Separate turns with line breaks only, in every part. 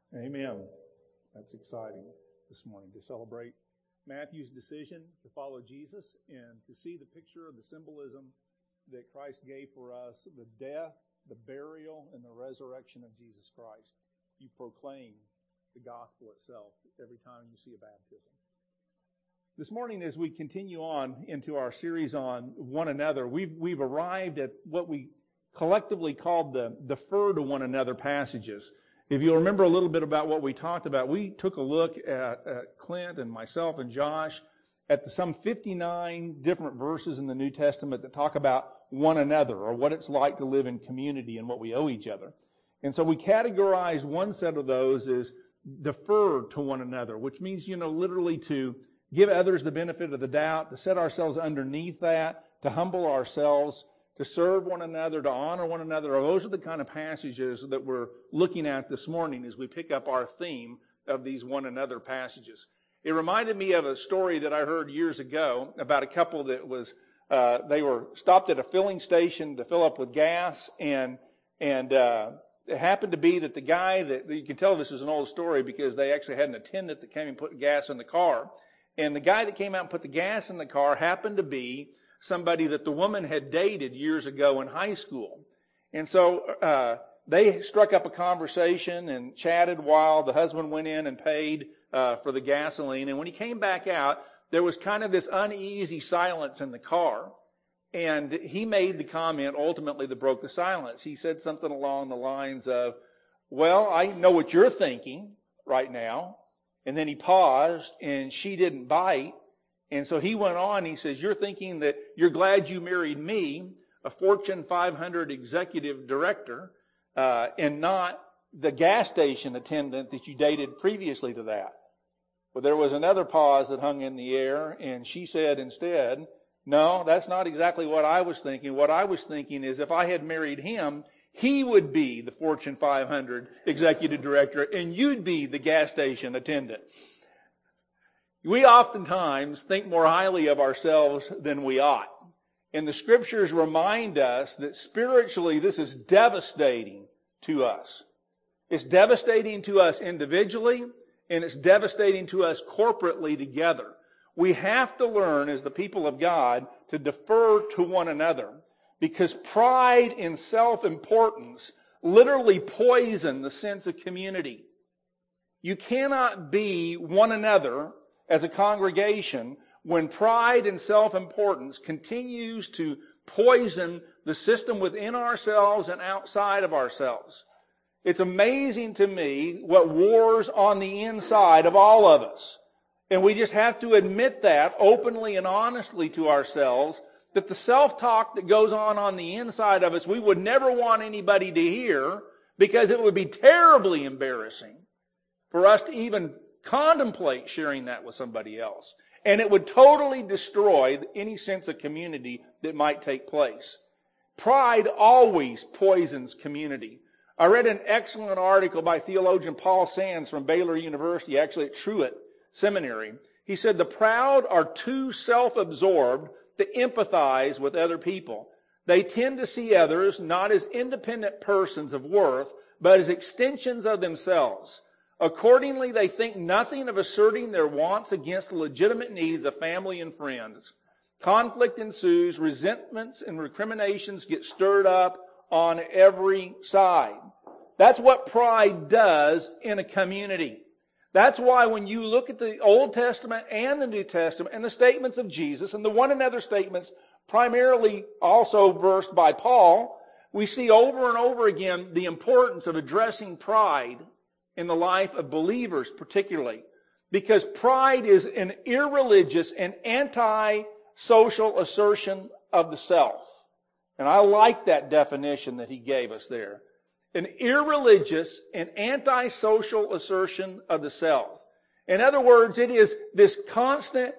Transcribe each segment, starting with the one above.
Amen. That's exciting this morning to celebrate Matthew's decision to follow Jesus and to see the picture of the symbolism that Christ gave for us, the death, the burial, and the resurrection of Jesus Christ. You proclaim the gospel itself every time you see a baptism. This morning, as we continue on into our series on one another, we've arrived at what we collectively called the defer to one another passages. If you'll remember a little bit about what we talked about, we took a look at Clint and myself and Josh at some 59 different verses in the New Testament that talk about one another or what it's like to live in community and what we owe each other. And so we categorized one set of those as defer to one another, which means, literally to give others the benefit of the doubt, to set ourselves underneath that, to humble ourselves, to serve one another, to honor one another. Those are the kind of passages that we're looking at this morning as we pick up our theme of these one another passages. It reminded me of a story that I heard years ago about a couple that was, they were stopped at a filling station to fill up with gas, and it happened to be that the guy that, you can tell this is an old story because they actually had an attendant that came and put gas in the car. And the guy that came out and put the gas in the car happened to be somebody that the woman had dated years ago in high school. And so they struck up a conversation and chatted while the husband went in and paid for the gasoline. And when he came back out, there was kind of this uneasy silence in the car. And he made the comment ultimately that broke the silence. He said something along the lines of, "Well, I know what you're thinking right now." And then he paused, and she didn't bite. And so he went on, he says, "You're thinking that you're glad you married me, a Fortune 500 executive director, and not the gas station attendant that you dated previously to that." Well, there was another pause that hung in the air, and she said instead, "No, that's not exactly what I was thinking. What I was thinking is if I had married him, he would be the Fortune 500 executive director, and you'd be the gas station attendant." We oftentimes think more highly of ourselves than we ought. And the Scriptures remind us that spiritually this is devastating to us. It's devastating to us individually, and it's devastating to us corporately together. We have to learn as the people of God to defer to one another, because pride and self-importance literally poison the sense of community. You cannot be one another as a congregation when pride and self-importance continues to poison the system within ourselves and outside of ourselves. It's amazing to me what wars on the inside of all of us. And we just have to admit that openly and honestly to ourselves, that the self-talk that goes on the inside of us, we would never want anybody to hear, because it would be terribly embarrassing for us to even contemplate sharing that with somebody else. And it would totally destroy any sense of community that might take place. Pride always poisons community. I read an excellent article by theologian Paul Sands from Baylor University, actually at Truett Seminary. He said, "The proud are too self-absorbed to empathize with other people. They tend to see others not as independent persons of worth, but as extensions of themselves. Accordingly, they think nothing of asserting their wants against the legitimate needs of family and friends. Conflict ensues, resentments and recriminations get stirred up on every side." That's what pride does in a community. That's why when you look at the Old Testament and the New Testament and the statements of Jesus and the one another statements, primarily also versed by Paul, we see over and over again the importance of addressing pride in the life of believers particularly. Because pride is an irreligious and anti-social assertion of the self. And I like that definition that he gave us there. An irreligious and antisocial assertion of the self. In other words, it is this constant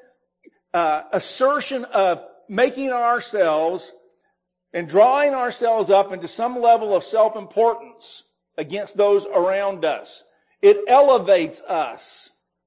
assertion of making ourselves and drawing ourselves up into some level of self-importance against those around us. It elevates us.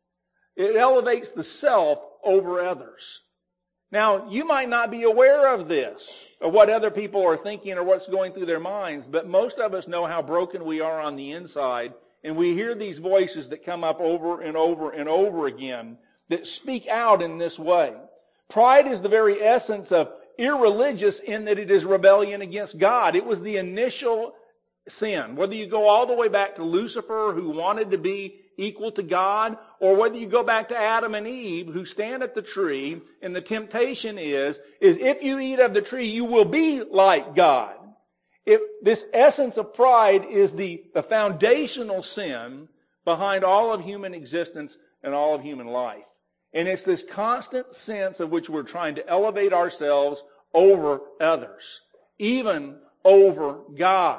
It elevates the self over others. Now, you might not be aware of this, or what other people are thinking or what's going through their minds, but most of us know how broken we are on the inside And we hear these voices that come up over and over and over again that speak out in this way. Pride is the very essence of irreligious in that it is rebellion against God. It was the initial sin. Whether you go all the way back to Lucifer, who wanted to be equal to God, or whether you go back to Adam and Eve, who stand at the tree, and the temptation is if you eat of the tree, you will be like God. This essence of pride is the foundational sin behind all of human existence and all of human life. And it's this constant sense of which we're trying to elevate ourselves over others, even over God.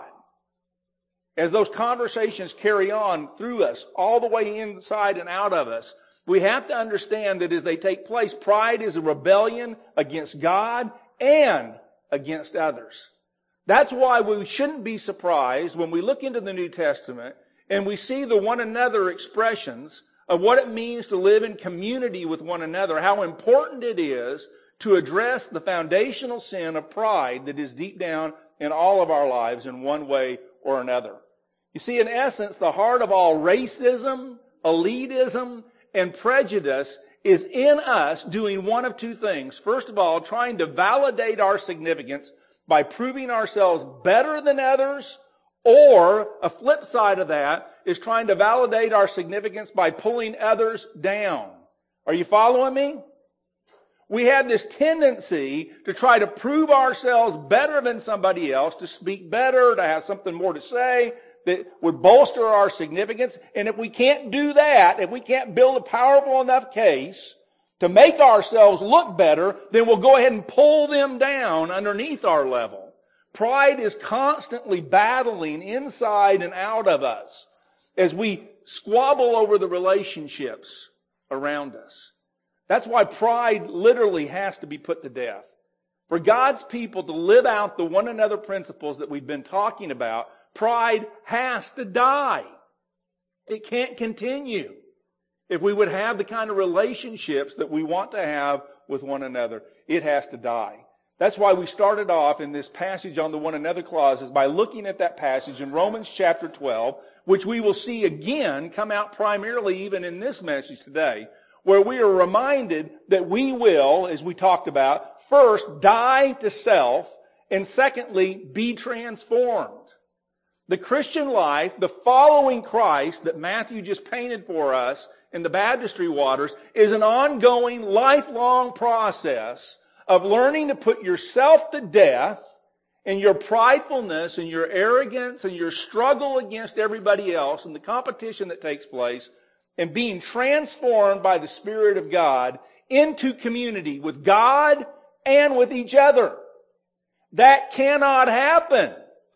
As those conversations carry on through us, all the way inside and out of us, we have to understand that as they take place, pride is a rebellion against God and against others. That's why we shouldn't be surprised when we look into the New Testament and we see the one another expressions of what it means to live in community with one another, how important it is to address the foundational sin of pride that is deep down in all of our lives in one way or another. You see, in essence, the heart of all racism, elitism, and prejudice is in us doing one of two things. First of all, trying to validate our significance by proving ourselves better than others, or a flip side of that is trying to validate our significance by pulling others down. Are you following me? We have this tendency to try to prove ourselves better than somebody else, to speak better, to have something more to say that would bolster our significance. And if we can't do that, if we can't build a powerful enough case to make ourselves look better, then we'll go ahead and pull them down underneath our level. Pride is constantly battling inside and out of us as we squabble over the relationships around us. That's why pride literally has to be put to death. For God's people to live out the one another principles that we've been talking about, pride has to die. It can't continue if we would have the kind of relationships that we want to have with one another. It has to die. That's why we started off in this passage on the one another clauses by looking at that passage in Romans chapter 12, which we will see again come out primarily even in this message today, where we are reminded that we will, as we talked about, first die to self, and secondly, be transformed. The Christian life, the following Christ that Matthew just painted for us in the baptistry waters, is an ongoing, lifelong process of learning to put yourself to death and your pridefulness and your arrogance and your struggle against everybody else and the competition that takes place, and being transformed by the Spirit of God into community with God and with each other. That cannot happen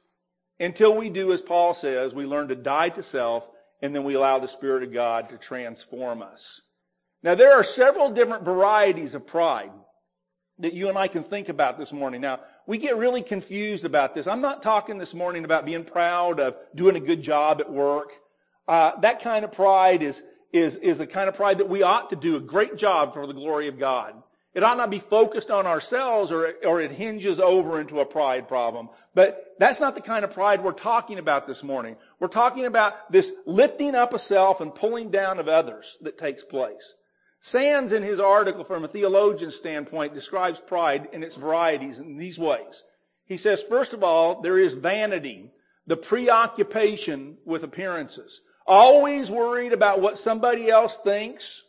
until we do, as Paul says, we learn to die to self, and then we allow the Spirit of God to transform us. Now, there are several different varieties of pride that you and I can think about this morning. Now, we get really confused about this. I'm not talking this morning about being proud of doing a good job at work. That kind of pride is the kind of pride that we ought to do a great job for the glory of God. It ought not be focused on ourselves or it hinges over into a pride problem. But that's not the kind of pride we're talking about this morning. We're talking about this lifting up of self and pulling down of others that takes place. Sands, in his article from a theologian's standpoint, describes pride in its varieties in these ways. He says, first of all, there is vanity, the preoccupation with appearances. Always worried about what somebody else thinks.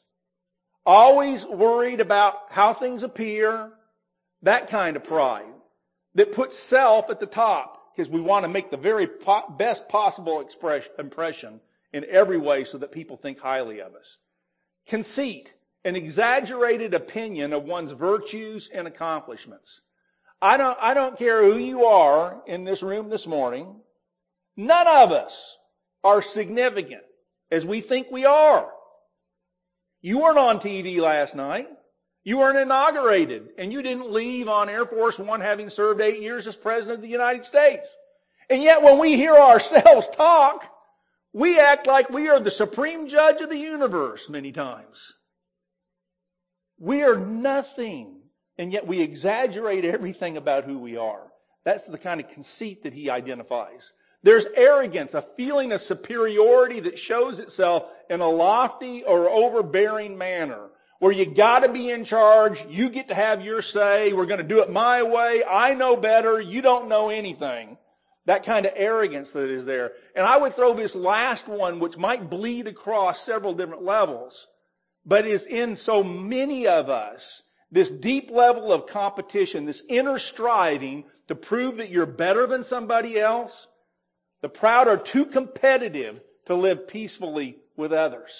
Always worried about how things appear. That kind of pride that puts self at the top because we want to make the very best possible impression in every way so that people think highly of us. Conceit, an exaggerated opinion of one's virtues and accomplishments. I don't care who you are in this room this morning. None of us are significant as we think we are. You weren't on TV last night. You weren't inaugurated. And you didn't leave on Air Force One having served 8 years as President of the United States. And yet when we hear ourselves talk, we act like we are the supreme judge of the universe many times. We are nothing. And yet we exaggerate everything about who we are. That's the kind of conceit that he identifies. There's arrogance, a feeling of superiority that shows itself in a lofty or overbearing manner, where you gotta be in charge, you get to have your say, we're gonna do it my way, I know better, you don't know anything. That kind of arrogance that is there. And I would throw this last one, which might bleed across several different levels, but is in so many of us, this deep level of competition, this inner striving to prove that you're better than somebody else. The proud are too competitive to live peacefully with others.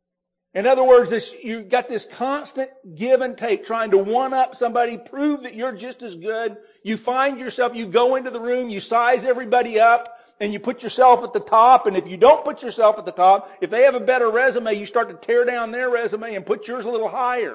In other words, you've got this constant give and take, trying to one-up somebody, prove that you're just as good. You find yourself, you go into the room, you size everybody up, and you put yourself at the top, and if you don't put yourself at the top, if they have a better resume, you start to tear down their resume and put yours a little higher.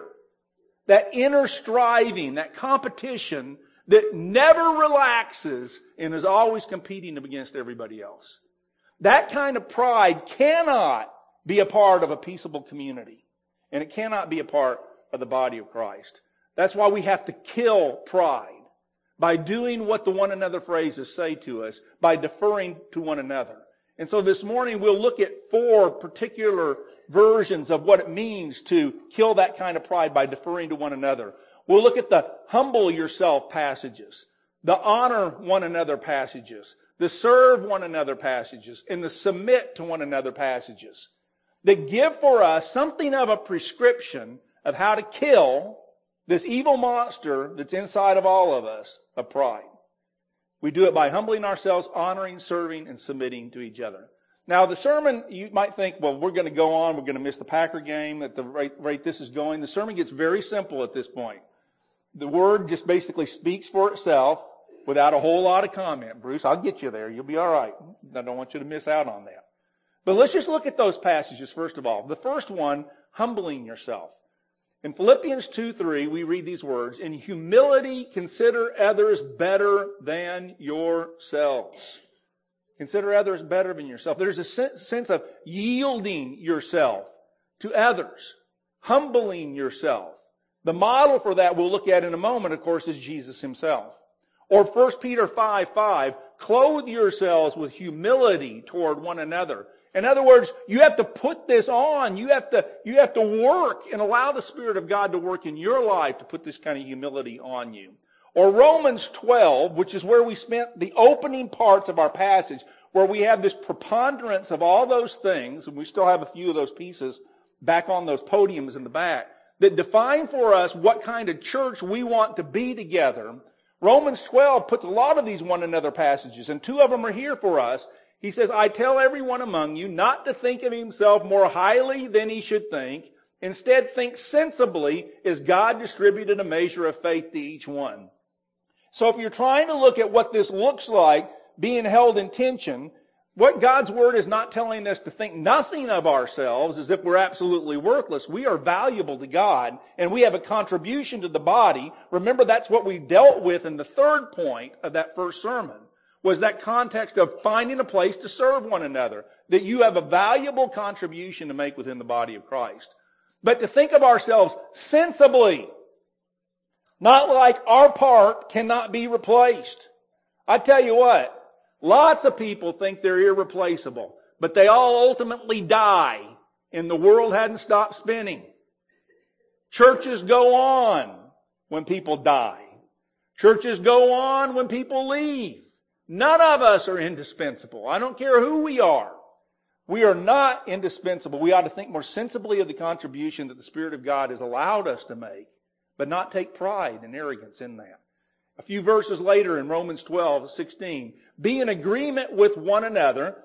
That inner striving, that competition that never relaxes and is always competing against everybody else. That kind of pride cannot be a part of a peaceable community. And it cannot be a part of the body of Christ. That's why we have to kill pride by doing what the one another phrases say to us, by deferring to one another. And so this morning we'll look at 4 particular versions of what it means to kill that kind of pride by deferring to one another. We'll look at the humble yourself passages, the honor one another passages, the serve one another passages, and the submit to one another passages that give for us something of a prescription of how to kill this evil monster that's inside of all of us, of pride. We do it by humbling ourselves, honoring, serving, and submitting to each other. Now the sermon, you might think, well, we're going to go on, we're going to miss the Packer game at the rate this is going. The sermon gets very simple at this point. The word just basically speaks for itself without a whole lot of comment. Bruce, I'll get you there. You'll be all right. I don't want you to miss out on that. But let's just look at those passages first of all. The first one, humbling yourself. In Philippians 2:3, we read these words, "In humility consider others better than yourselves." Consider others better than yourself. There's a sense of yielding yourself to others, humbling yourself. The model for that we'll look at in a moment, of course, is Jesus himself. Or 1 Peter 5:5, clothe yourselves with humility toward one another. In other words, you have to put this on. You have to work and allow the Spirit of God to work in your life to put this kind of humility on you. Or Romans 12, which is where we spent the opening parts of our passage, where we have this preponderance of all those things, and we still have a few of those pieces back on those podiums in the back, that define for us what kind of church we want to be together. Romans 12 puts a lot of these one another passages, and 2 of them are here for us. He says, "I tell everyone among you not to think of himself more highly than he should think. Instead, think sensibly as God distributed a measure of faith to each one." So if you're trying to look at what this looks like being held in tension, what God's Word is not telling us to think nothing of ourselves as if we're absolutely worthless. We are valuable to God, and we have a contribution to the body. Remember, that's what we dealt with in the 3rd point of that first sermon, was that context of finding a place to serve one another, that you have a valuable contribution to make within the body of Christ. But to think of ourselves sensibly, not like our part cannot be replaced. I tell you what, lots of people think they're irreplaceable, but they all ultimately die, and the world hadn't stopped spinning. Churches go on when people die. Churches go on when people leave. None of us are indispensable. I don't care who we are. We are not indispensable. We ought to think more sensibly of the contribution that the Spirit of God has allowed us to make, but not take pride and arrogance in that. A few verses later in Romans 12:16, "Be in agreement with one another.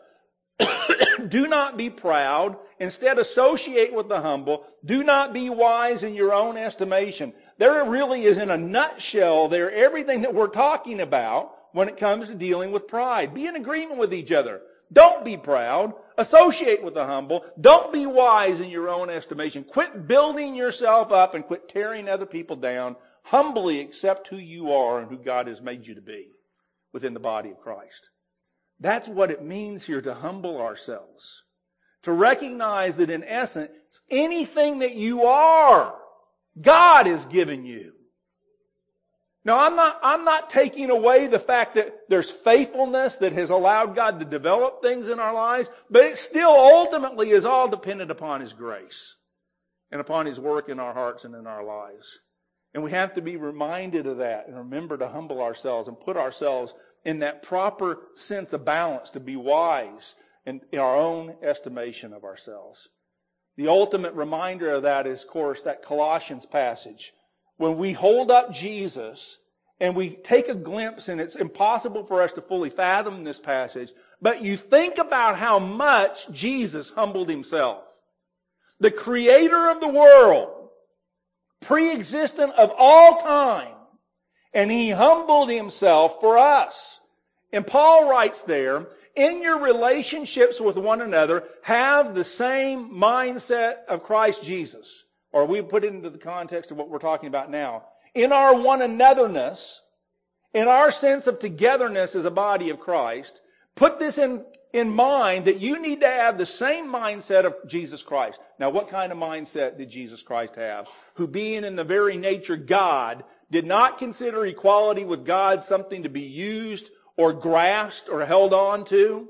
Do not be proud. Instead, associate with the humble. Do not be wise in your own estimation." There really is, in a nutshell, there everything that we're talking about when it comes to dealing with pride. Be in agreement with each other. Don't be proud. Associate with the humble. Don't be wise in your own estimation. Quit building yourself up and quit tearing other people down. Humbly accept who you are and who God has made you to be within the body of Christ. That's what it means here to humble ourselves. To recognize that in essence, anything that you are, God has given you. Now, I'm not taking away the fact that there's faithfulness that has allowed God to develop things in our lives, but it still ultimately is all dependent upon His grace and upon His work in our hearts and in our lives. And we have to be reminded of that and remember to humble ourselves and put ourselves in that proper sense of balance to be wise in our own estimation of ourselves. The ultimate reminder of that is, of course, that Colossians passage. When we hold up Jesus and we take a glimpse, and it's impossible for us to fully fathom this passage, but you think about how much Jesus humbled Himself. The Creator of the world, pre-existent of all time, and He humbled Himself for us. And Paul writes there, in your relationships with one another, have the same mindset of Christ Jesus. Or we put it into the context of what we're talking about now. In our one anotherness, in our sense of togetherness as a body of Christ, put this in mind that you need to have the same mindset of Jesus Christ. Now, what kind of mindset did Jesus Christ have? Who, being in the very nature God, did not consider equality with God something to be used or grasped or held on to,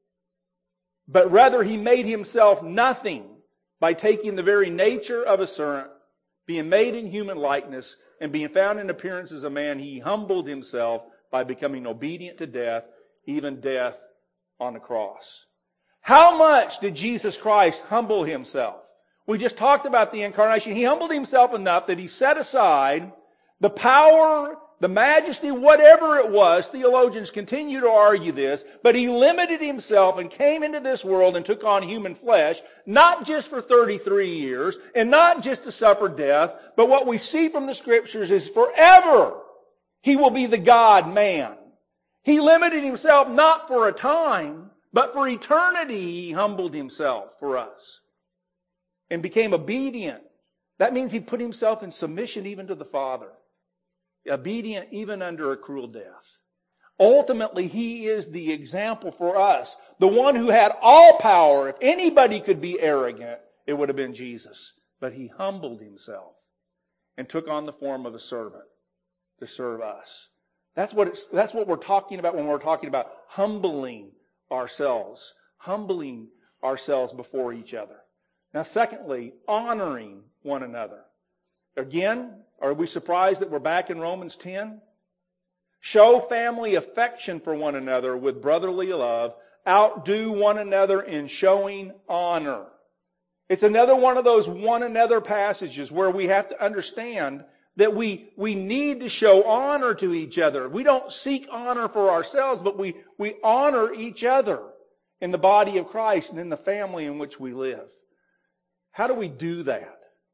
but rather He made Himself nothing by taking the very nature of a servant, being made in human likeness, and being found in appearance as a man. He humbled Himself by becoming obedient to death, even death on the cross. How much did Jesus Christ humble Himself? We just talked about the incarnation. He humbled Himself enough that He set aside the power, the majesty, whatever it was. Theologians continue to argue this, but He limited Himself and came into this world and took on human flesh, not just for 33 years, and not just to suffer death, but what we see from the Scriptures is forever He will be the God-man. He limited Himself not for a time, but for eternity He humbled Himself for us and became obedient. That means He put Himself in submission even to the Father. Obedient even under a cruel death. Ultimately, He is the example for us. The one who had all power. If anybody could be arrogant, it would have been Jesus. But He humbled Himself and took on the form of a servant to serve us. That's what we're talking about when we're talking about humbling ourselves. Humbling ourselves before each other. Now, secondly, honoring one another. Again, are we surprised that we're back in Romans 10? Show family affection for one another with brotherly love. Outdo one another in showing honor. It's another one of those one another passages where we have to understand that we need to show honor to each other. We don't seek honor for ourselves, but we honor each other in the body of Christ and in the family in which we live. How do we do that?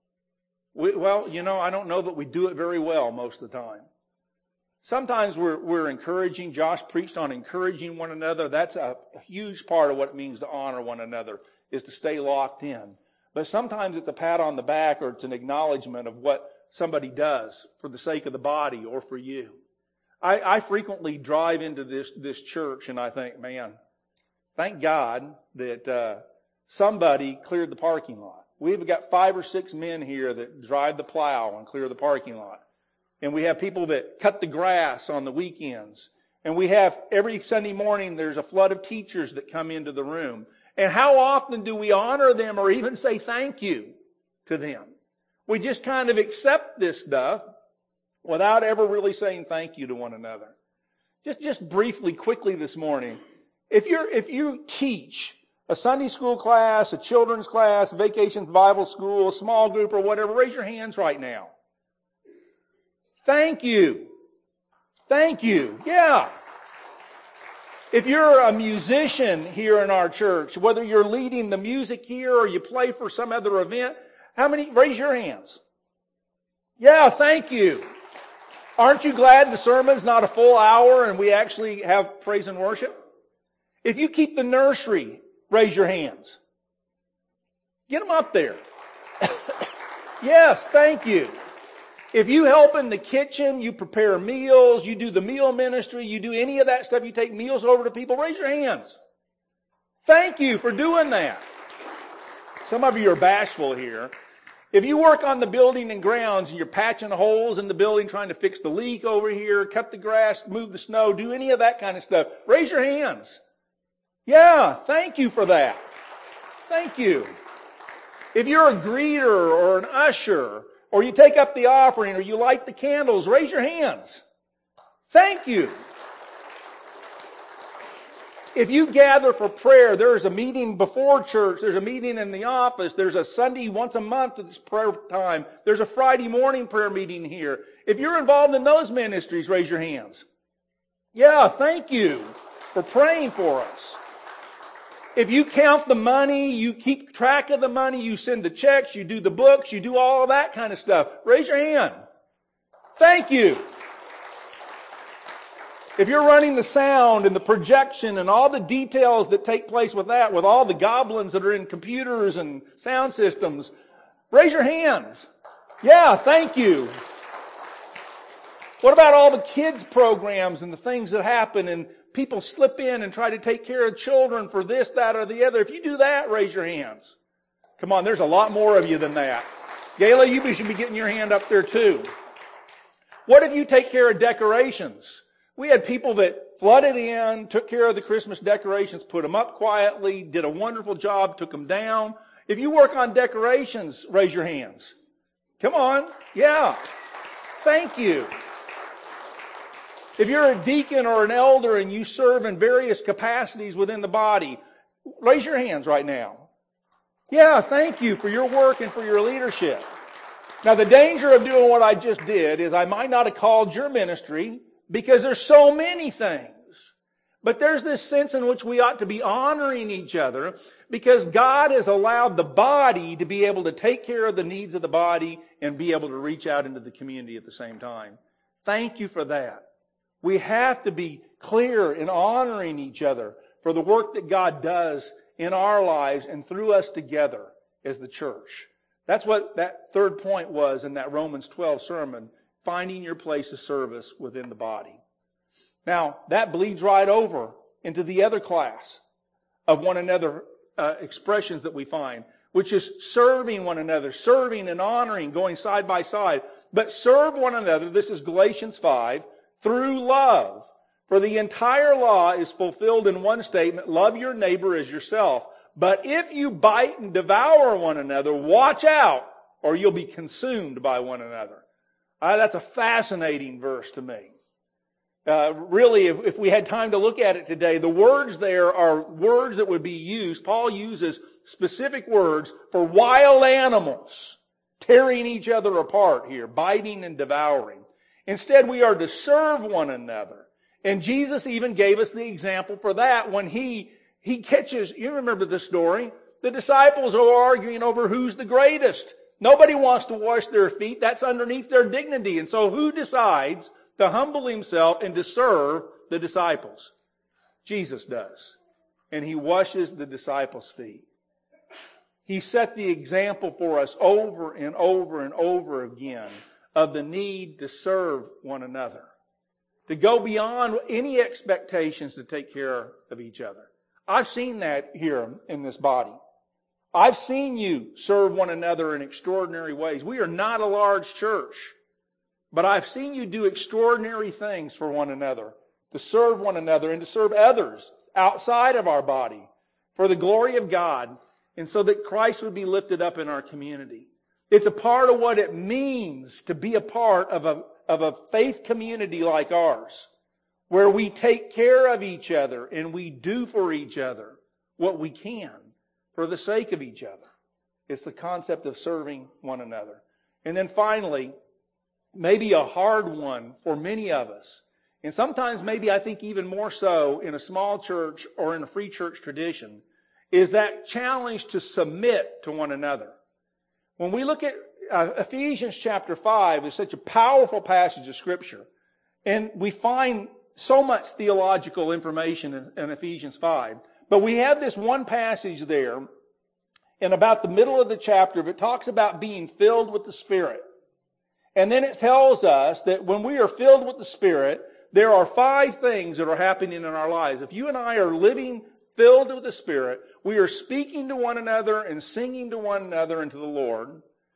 I don't know that we do it very well most of the time. Sometimes we're encouraging. Josh preached on encouraging one another. That's a huge part of what it means to honor one another, is to stay locked in. But sometimes it's a pat on the back, or it's an acknowledgement of what somebody does for the sake of the body or for you. I frequently drive into this church and I think, man, thank God that somebody cleared the parking lot. We've got 5 or 6 men here that drive the plow and clear the parking lot. And we have people that cut the grass on the weekends. And we have, every Sunday morning, there's a flood of teachers that come into the room. And how often do we honor them or even say thank you to them? We just kind of accept this stuff without ever really saying thank you to one another. Just briefly, quickly this morning, if you teach a Sunday school class, a children's class, a vacation Bible school, a small group or whatever, raise your hands right now. Thank you. Thank you. Yeah. If you're a musician here in our church, whether you're leading the music here or you play for some other event, how many? Raise your hands. Yeah, thank you. Aren't you glad the sermon's not a full hour and we actually have praise and worship? If you keep the nursery, raise your hands. Get them up there. Yes, thank you. If you help in the kitchen, you prepare meals, you do the meal ministry, you do any of that stuff, you take meals over to people, raise your hands. Thank you for doing that. Some of you are bashful here. If you work on the building and grounds and you're patching holes in the building, trying to fix the leak over here, cut the grass, move the snow, do any of that kind of stuff, raise your hands. Yeah, thank you for that. Thank you. If you're a greeter or an usher, or you take up the offering, or you light the candles, raise your hands. Thank you. If you gather for prayer, there's a meeting before church, there's a meeting in the office, there's a Sunday once a month that's prayer time, there's a Friday morning prayer meeting here. If you're involved in those ministries, raise your hands. Yeah, thank you for praying for us. If you count the money, you keep track of the money, you send the checks, you do the books, you do all of that kind of stuff, raise your hand. Thank you. If you're running the sound and the projection and all the details that take place with that, with all the goblins that are in computers and sound systems, raise your hands. Yeah, thank you. What about all the kids programs and the things that happen and people slip in and try to take care of children for this, that, or the other? If you do that, raise your hands. Come on, there's a lot more of you than that. Gayla, you should be getting your hand up there too. What if you take care of decorations? We had people that flooded in, took care of the Christmas decorations, put them up quietly, did a wonderful job, took them down. If you work on decorations, raise your hands. Come on. Yeah. Thank you. If you're a deacon or an elder and you serve in various capacities within the body, raise your hands right now. Yeah, thank you for your work and for your leadership. Now, the danger of doing what I just did is I might not have called your ministry, because there's so many things. But there's this sense in which we ought to be honoring each other because God has allowed the body to be able to take care of the needs of the body and be able to reach out into the community at the same time. Thank you for that. We have to be clear in honoring each other for the work that God does in our lives and through us together as the church. That's what that third point was in that Romans 12 sermon. Finding your place of service within the body. Now, that bleeds right over into the other class of one another expressions that we find, which is serving one another, serving and honoring, going side by side. But serve one another, this is Galatians 5, through love. For the entire law is fulfilled in one statement, love your neighbor as yourself. But if you bite and devour one another, watch out, or you'll be consumed by one another. That's a fascinating verse to me. Really, if we had time to look at it today, the words there are words that would be used. Paul uses specific words for wild animals tearing each other apart here, biting and devouring. Instead, we are to serve one another. And Jesus even gave us the example for that when he catches, you remember the story, the disciples are arguing over who's the greatest. Nobody wants to wash their feet. That's underneath their dignity. And so who decides to humble himself and to serve the disciples? Jesus does. And he washes the disciples' feet. He set the example for us over and over and over again of the need to serve one another. To go beyond any expectations to take care of each other. I've seen that here in this body. I've seen you serve one another in extraordinary ways. We are not a large church, but I've seen you do extraordinary things for one another, to serve one another and to serve others outside of our body for the glory of God and so that Christ would be lifted up in our community. It's a part of what it means to be a part of a faith community like ours, where we take care of each other and we do for each other what we can. For the sake of each other. It's the concept of serving one another. And then finally, maybe a hard one for many of us, and sometimes maybe I think even more so in a small church or in a free church tradition, is that challenge to submit to one another. When we look at Ephesians chapter 5, it's such a powerful passage of Scripture, and we find so much theological information in Ephesians 5. But we have this one passage there in about the middle of the chapter that talks about being filled with the Spirit. And then it tells us that when we are filled with the Spirit, there are 5 things that are happening in our lives. If you and I are living filled with the Spirit, we are speaking to one another and singing to one another and to the Lord.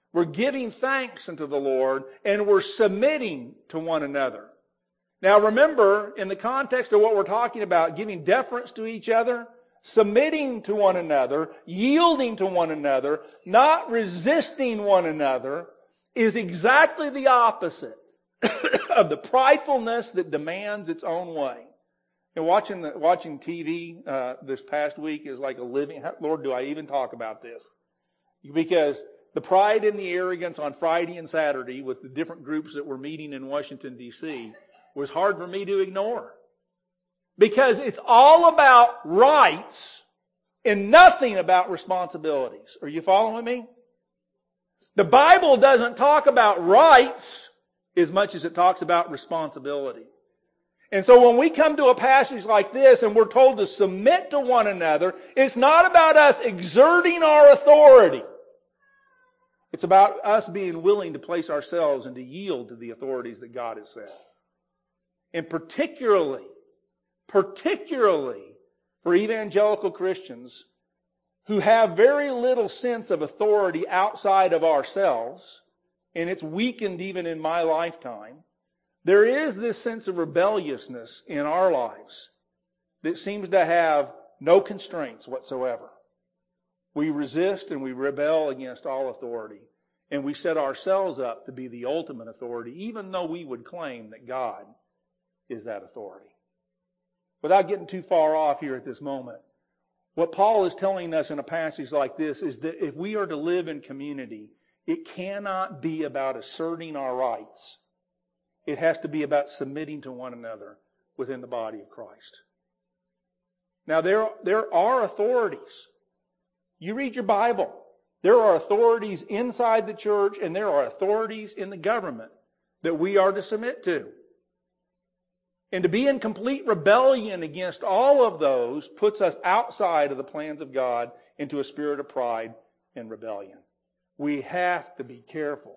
We're giving thanks unto the Lord, and we're submitting to one another. Now remember, in the context of what we're talking about, giving deference to each other, submitting to one another, yielding to one another, not resisting one another, is exactly the opposite of the pridefulness that demands its own way. And watching TV this past week is like a living, Lord, do I even talk about this? Because the pride and the arrogance on Friday and Saturday with the different groups that were meeting in Washington, D.C. was hard for me to ignore. Because it's all about rights and nothing about responsibilities. Are you following me? The Bible doesn't talk about rights as much as it talks about responsibility. And so when we come to a passage like this and we're told to submit to one another, it's not about us exerting our authority. It's about us being willing to place ourselves and to yield to the authorities that God has set. And particularly for evangelical Christians who have very little sense of authority outside of ourselves, and it's weakened even in my lifetime, there is this sense of rebelliousness in our lives that seems to have no constraints whatsoever. We resist and we rebel against all authority, and we set ourselves up to be the ultimate authority, even though we would claim that God is that authority. Without getting too far off here at this moment, what Paul is telling us in a passage like this is that if we are to live in community, it cannot be about asserting our rights. It has to be about submitting to one another within the body of Christ. Now there are authorities. You read your Bible. There are authorities inside the church and there are authorities in the government that we are to submit to. And to be in complete rebellion against all of those puts us outside of the plans of God into a spirit of pride and rebellion. We have to be careful.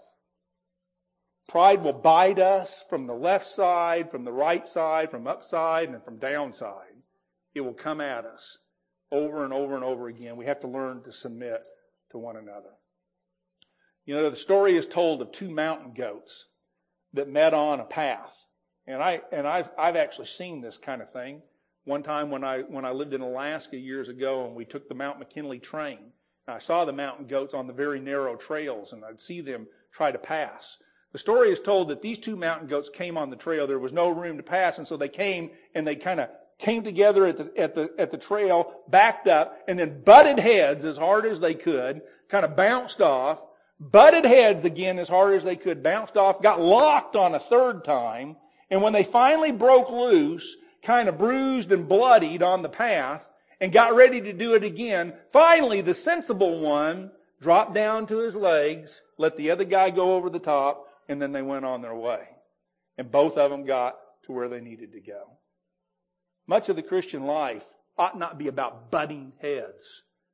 Pride will bite us from the left side, from the right side, from upside, and from downside. It will come at us over and over and over again. We have to learn to submit to one another. You know, the story is told of two mountain goats that met on a path. And I've actually seen this kind of thing. One time when I lived in Alaska years ago and we took the Mount McKinley train, and I saw the mountain goats on the very narrow trails and I'd see them try to pass. The story is told that these two mountain goats came on the trail. There was no room to pass, and so they came and they kind of came together at the trail, backed up, and then butted heads as hard as they could, kind of bounced off, butted heads again as hard as they could, bounced off, got locked on a third time, and when they finally broke loose, kind of bruised and bloodied on the path, and got ready to do it again, finally the sensible one dropped down to his legs, let the other guy go over the top, and then they went on their way. And both of them got to where they needed to go. Much of the Christian life ought not be about butting heads.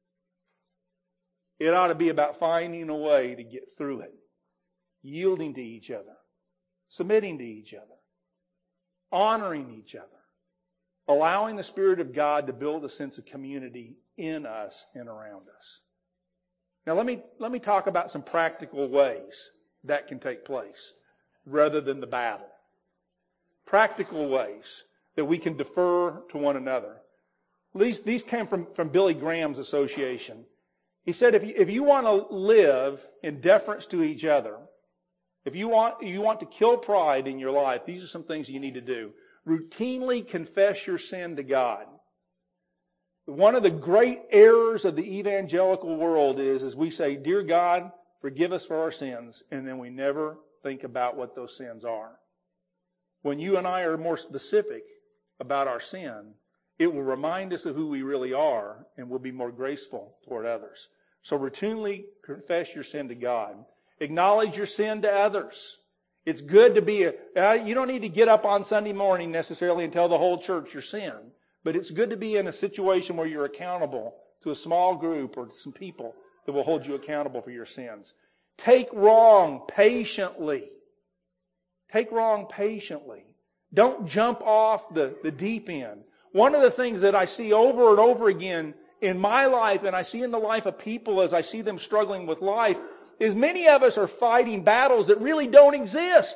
It ought to be about finding a way to get through it. Yielding to each other. Submitting to each other. Honoring each other. Allowing the Spirit of God to build a sense of community in us and around us. Now let me talk about some practical ways that can take place rather than the battle. Practical ways that we can defer to one another. These came from Billy Graham's association. He said if you want to live in deference to each other, if you want to kill pride in your life, these are some things you need to do. Routinely confess your sin to God. One of the great errors of the evangelical world is we say, "Dear God, forgive us for our sins," and then we never think about what those sins are. When you and I are more specific about our sin, it will remind us of who we really are and we'll be more graceful toward others. So routinely confess your sin to God. Acknowledge your sin to others. It's good to be you don't need to get up on Sunday morning necessarily and tell the whole church your sin, but it's good to be in a situation where you're accountable to a small group or to some people that will hold you accountable for your sins. Take wrong patiently. Take wrong patiently. Don't jump off the deep end. One of the things that I see over and over again in my life, and I see in the life of people as I see them struggling with life, is many of us are fighting battles that really don't exist.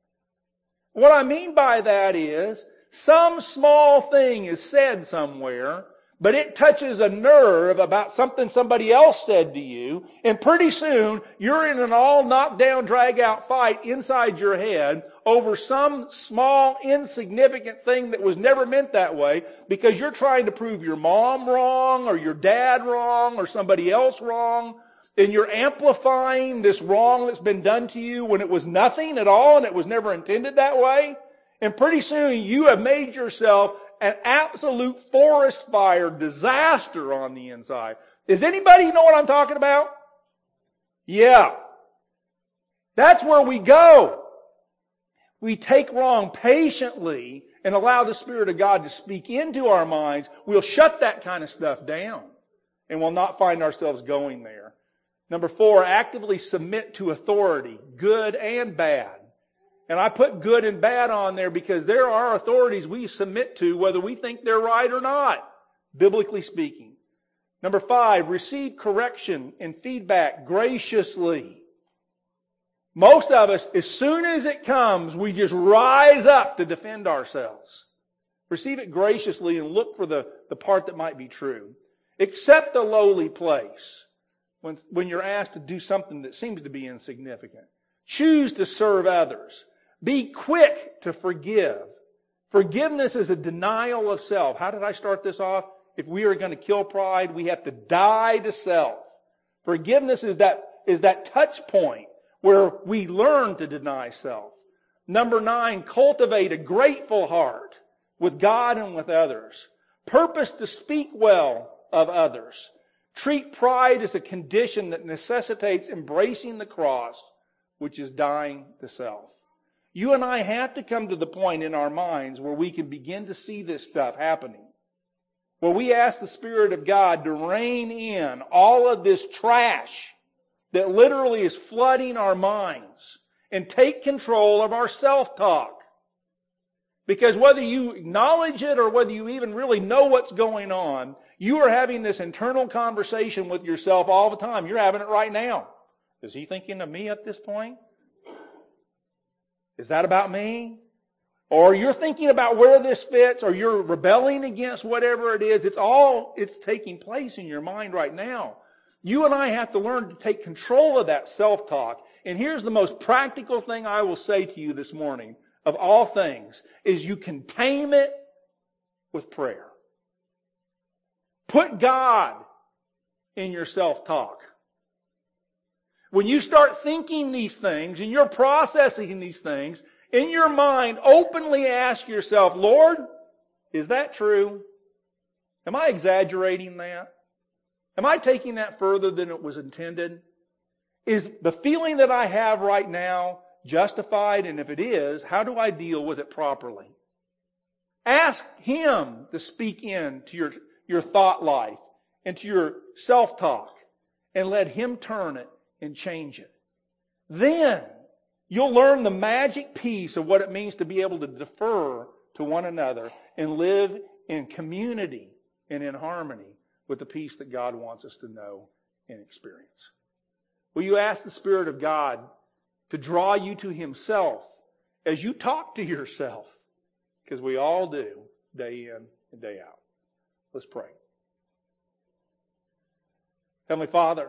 What I mean by that is, some small thing is said somewhere, but it touches a nerve about something somebody else said to you, and pretty soon you're in an all knockdown, drag out fight inside your head over some small, insignificant thing that was never meant that way, because you're trying to prove your mom wrong, or your dad wrong, or somebody else wrong, and you're amplifying this wrong that's been done to you when it was nothing at all and it was never intended that way. And pretty soon you have made yourself an absolute forest fire disaster on the inside. Does anybody know what I'm talking about? Yeah. That's where we go. We take wrong patiently and allow the Spirit of God to speak into our minds. We'll shut that kind of stuff down and we'll not find ourselves going there. Number 4, actively submit to authority, good and bad. And I put good and bad on there because there are authorities we submit to whether we think they're right or not, biblically speaking. Number 5, receive correction and feedback graciously. Most of us, as soon as it comes, we just rise up to defend ourselves. Receive it graciously and look for the part that might be true. Accept the lowly place when you're asked to do something that seems to be insignificant. Choose to serve others. Be quick to forgive. Forgiveness is a denial of self. How did I start this off? If we are going to kill pride, we have to die to self. Forgiveness is that touch point where we learn to deny self. Number 9, cultivate a grateful heart with God and with others. Purpose to speak well of others. Treat pride as a condition that necessitates embracing the cross, which is dying to self. You and I have to come to the point in our minds where we can begin to see this stuff happening. Where we ask the Spirit of God to rein in all of this trash that literally is flooding our minds and take control of our self-talk. Because whether you acknowledge it or whether you even really know what's going on, you are having this internal conversation with yourself all the time. You're having it right now. Is he thinking of me at this point? Is that about me? Or you're thinking about where this fits, or you're rebelling against whatever it is. It's taking place in your mind right now. You and I have to learn to take control of that self-talk. And here's the most practical thing I will say to you this morning, of all things, is you can tame it with prayer. Put God in your self-talk. When you start thinking these things and you're processing these things, in your mind, openly ask yourself, Lord, is that true? Am I exaggerating that? Am I taking that further than it was intended? Is the feeling that I have right now justified? And if it is, how do I deal with it properly? Ask Him to speak into your thought life and to your self-talk, and let Him turn it and change it. Then you'll learn the magic piece of what it means to be able to defer to one another and live in community and in harmony with the peace that God wants us to know and experience. Will you ask the Spirit of God to draw you to Himself as you talk to yourself? Because we all do, day in and day out. Let's pray. Heavenly Father,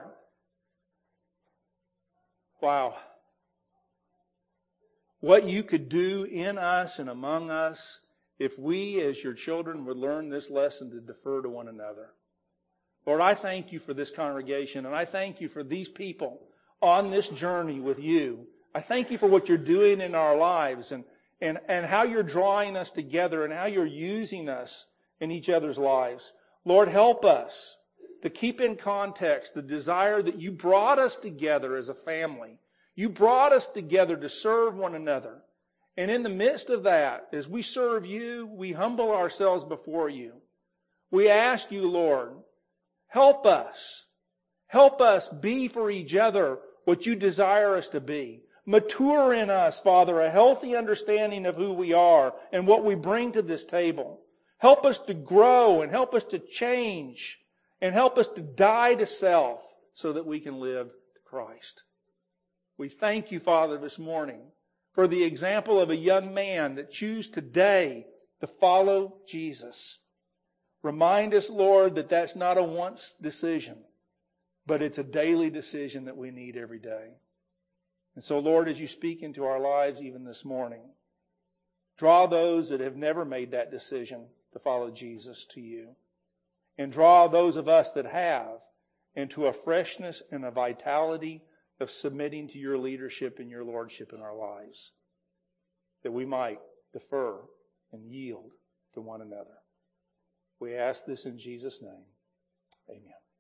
wow. What you could do in us and among us if we as your children would learn this lesson to defer to one another. Lord, I thank you for this congregation, and I thank you for these people on this journey with you. I thank you for what you're doing in our lives and how you're drawing us together and how you're using us in each other's lives. Lord, help us to keep in context the desire that you brought us together as a family. You brought us together to serve one another. And in the midst of that, as we serve you, we humble ourselves before you. We ask you, Lord, help us. Help us be for each other what you desire us to be. Mature in us, Father, a healthy understanding of who we are and what we bring to this table. Help us to grow and help us to change and help us to die to self so that we can live to Christ. We thank you, Father, this morning for the example of a young man that chose today to follow Jesus. Remind us, Lord, that that's not a once decision, but it's a daily decision that we need every day. And so, Lord, as you speak into our lives even this morning, draw those that have never made that decision to follow Jesus to you. And draw those of us that have into a freshness and a vitality of submitting to your leadership and your lordship in our lives, that we might defer and yield to one another. We ask this in Jesus' name. Amen.